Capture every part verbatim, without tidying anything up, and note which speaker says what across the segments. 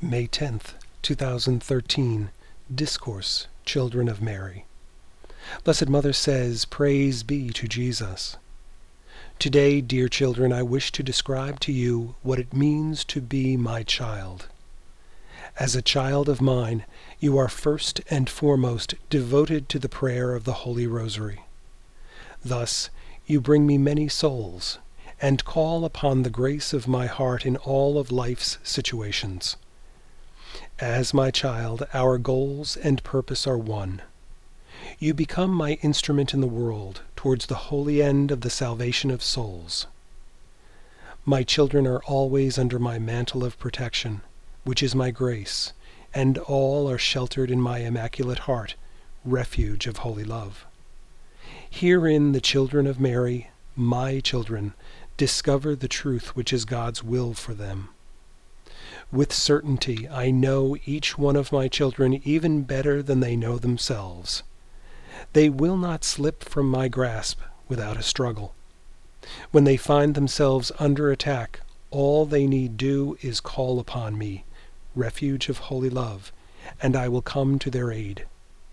Speaker 1: May tenth, two thousand thirteen, Discourse, Children of Mary. Blessed Mother says, Praise be to Jesus. Today, dear children, I wish to describe to you what it means to be my child. As a child of mine, you are first and foremost devoted to the prayer of the Holy Rosary. Thus, you bring me many souls, and call upon the grace of my heart in all of life's situations. As my child, our goals and purpose are one. You become my instrument in the world towards the holy end of the salvation of souls. My children are always under my mantle of protection, which is my grace, and all are sheltered in my immaculate heart, refuge of holy love. Herein the children of Mary, my children, discover the truth which is God's will for them. With certainty I know each one of my children even better than they know themselves. They will not slip from my grasp without a struggle. When they find themselves under attack, all they need do is call upon me, refuge of holy love, and I will come to their aid.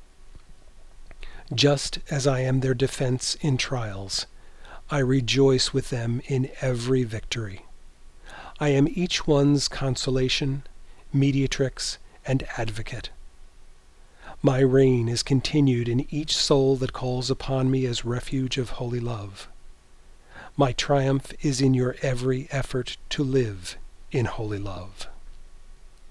Speaker 1: Just as I am their defense in trials, I rejoice with them in every victory. I am each one's consolation, mediatrix, and advocate. My reign is continued in each soul that calls upon me as refuge of holy love. My triumph is in your every effort to live in holy love.